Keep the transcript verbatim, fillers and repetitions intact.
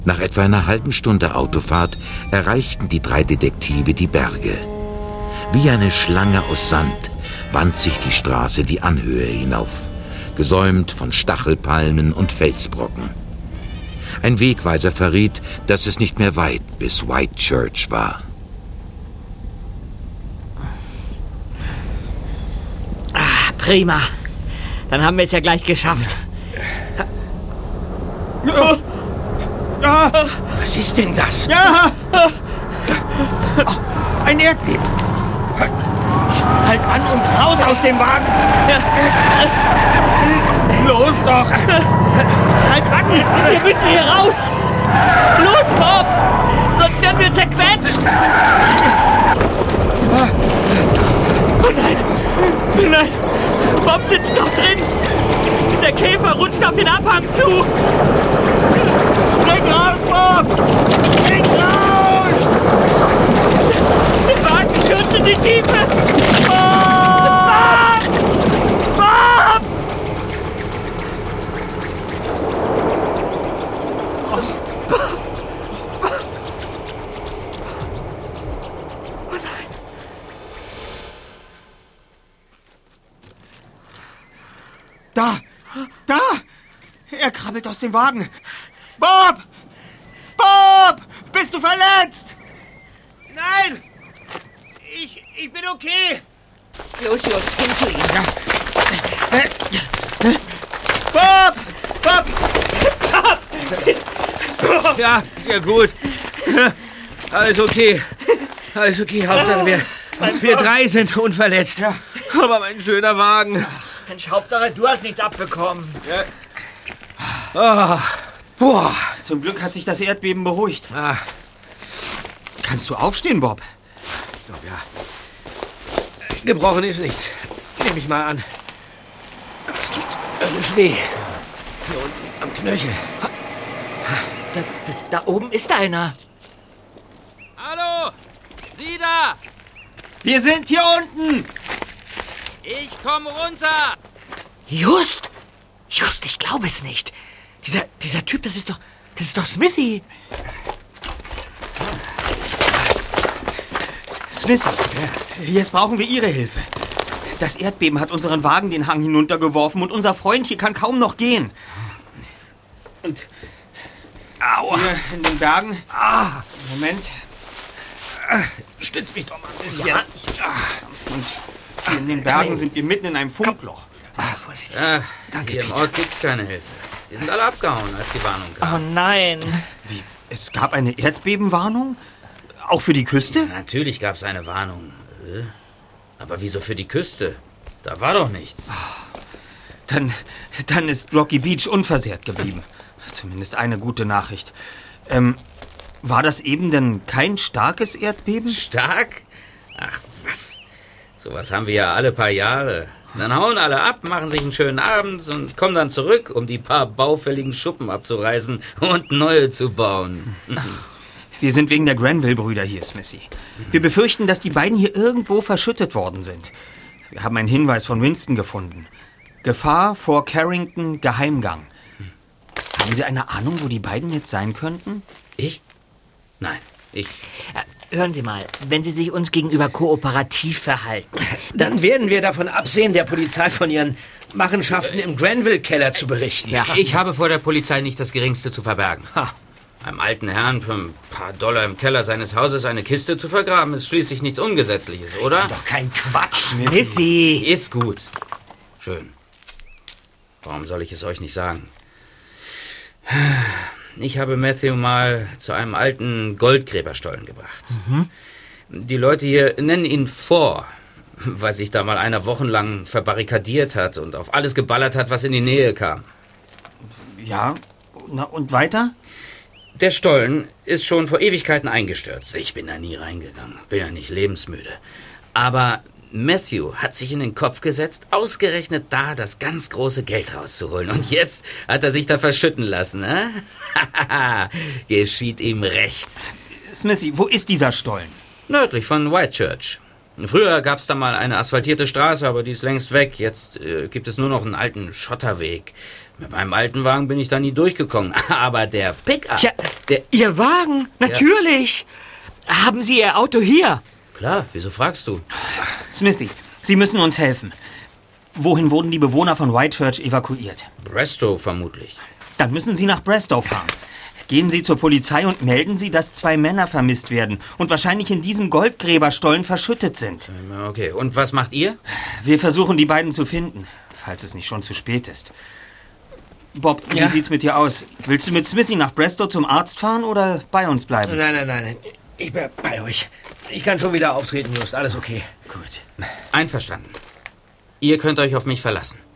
Nach etwa einer halben Stunde Autofahrt erreichten die drei Detektive die Berge. Wie eine Schlange aus Sand wand sich die Straße die Anhöhe hinauf, gesäumt von Stachelpalmen und Felsbrocken. Ein Wegweiser verriet, dass es nicht mehr weit bis Whitechurch war. Ah, prima. Dann haben wir es ja gleich geschafft. Ja. Ja. Was ist denn das? Ja! Oh, ein Erdbeben. Halt an und raus aus dem Wagen! Los doch! Halt an! Wir müssen hier raus! Los, Bob! Sonst werden wir zerquetscht! Oh nein! Oh nein! Bob sitzt noch drin! Der Käfer rutscht auf den Abhang zu! Spring raus, Bob! Spring raus! Der Wagen stürzt in die Tiefe! Bob! Bob! Oh nein! Da! Da! Er krabbelt aus dem Wagen! Bob! Bob! Bist du verletzt? Nein! Ich, ich bin okay. Los, Jungs, hin zu ihm. Bob! Bob! Bob! Ja, ist ja gut. Alles okay. Alles okay. Hauptsache, wir, wir drei sind unverletzt. Ja. Aber mein schöner Wagen. Mensch, Hauptsache, du hast nichts abbekommen. Ja. Oh. Boah, zum Glück hat sich das Erdbeben beruhigt. Ah. Kannst du aufstehen, Bob? Ich glaube, ja. Gebrochen ist nichts. Nehme ich mal an. Aber es tut höllisch weh. Hier unten am Knöchel. Da, da, da oben ist einer. Hallo! Sie da! Wir sind hier unten! Ich komm runter! Just! Just, ich glaube es nicht. Dieser, dieser Typ, das ist doch, das ist doch Smithy. Smithy, jetzt brauchen wir Ihre Hilfe. Das Erdbeben hat unseren Wagen den Hang hinuntergeworfen und unser Freund hier kann kaum noch gehen. Und Aua. hier in den Bergen... Ah. Moment. Stütz mich doch mal ein bisschen. Ja. Und hier in den Bergen sind wir mitten in einem Funkloch. Ah, vorsichtig. Äh, Danke, hier im Peter. Ort gibt's keine Hilfe. Die sind alle abgehauen, als die Warnung Oh kam. nein. Wie? Es gab eine Erdbebenwarnung? Auch für die Küste? Natürlich gab's eine Warnung. Äh, Aber wieso für die Küste? Da war doch nichts. Dann, dann ist Rocky Beach unversehrt geblieben. Zumindest eine gute Nachricht. Ähm, war das eben denn kein starkes Erdbeben? Stark? Ach, was? Sowas haben wir ja alle paar Jahre. Dann hauen alle ab, machen sich einen schönen Abend und kommen dann zurück, um die paar baufälligen Schuppen abzureißen und neue zu bauen. Wir sind wegen der Granville-Brüder hier, Smithy. Wir befürchten, dass die beiden hier irgendwo verschüttet worden sind. Wir haben einen Hinweis von Winston gefunden. Gefahr vor Carrington, Geheimgang. Haben Sie eine Ahnung, wo die beiden jetzt sein könnten? Ich? Nein, ich... Äh, hören Sie mal, wenn Sie sich uns gegenüber kooperativ verhalten. Dann werden wir davon absehen, der Polizei von ihren Machenschaften im Granville-Keller zu berichten. Ja, ich habe vor der Polizei nicht das Geringste zu verbergen. Ha. Einem alten Herrn für ein paar Dollar im Keller seines Hauses eine Kiste zu vergraben, ist schließlich nichts Ungesetzliches, oder? Das ist doch kein Quatsch. Smithy! Ist gut. Schön. Warum soll ich es euch nicht sagen? Ich habe Matthew mal zu einem alten Goldgräberstollen gebracht. Mhm. Die Leute hier nennen ihn Four, weil sich da mal einer wochenlang verbarrikadiert hat und auf alles geballert hat, was in die Nähe kam. Ja, na und weiter? Der Stollen ist schon vor Ewigkeiten eingestürzt. Ich bin da nie reingegangen, bin ja nicht lebensmüde. Aber Matthew hat sich in den Kopf gesetzt, ausgerechnet da das ganz große Geld rauszuholen. Und jetzt hat er sich da verschütten lassen, ne? Geschieht ihm recht. Smithy, wo ist dieser Stollen? Nördlich von Whitechurch. Früher gab's da mal eine asphaltierte Straße, aber die ist längst weg. Jetzt äh, gibt es nur noch einen alten Schotterweg Mit meinem alten Wagen bin ich da nie durchgekommen. Aber der Pickup... Ja, der, Ihr Wagen? Natürlich. Ja. Haben Sie Ihr Auto hier? Klar, wieso fragst du? Smithy, Sie müssen uns helfen. Wohin wurden die Bewohner von Whitechurch evakuiert? Brestow vermutlich. Dann müssen Sie nach Brestow fahren. Gehen Sie zur Polizei und melden Sie, dass zwei Männer vermisst werden und wahrscheinlich in diesem Goldgräberstollen verschüttet sind. Okay, und was macht ihr? Wir versuchen, die beiden zu finden, falls es nicht schon zu spät ist. Bob, Ja? wie sieht's mit dir aus? Willst du mit Smithy nach Brestow zum Arzt fahren oder bei uns bleiben? Nein, nein, nein. Ich bleib bei euch. Ich kann schon wieder auftreten, Just. Alles okay. Gut. Einverstanden. Ihr könnt euch auf mich verlassen.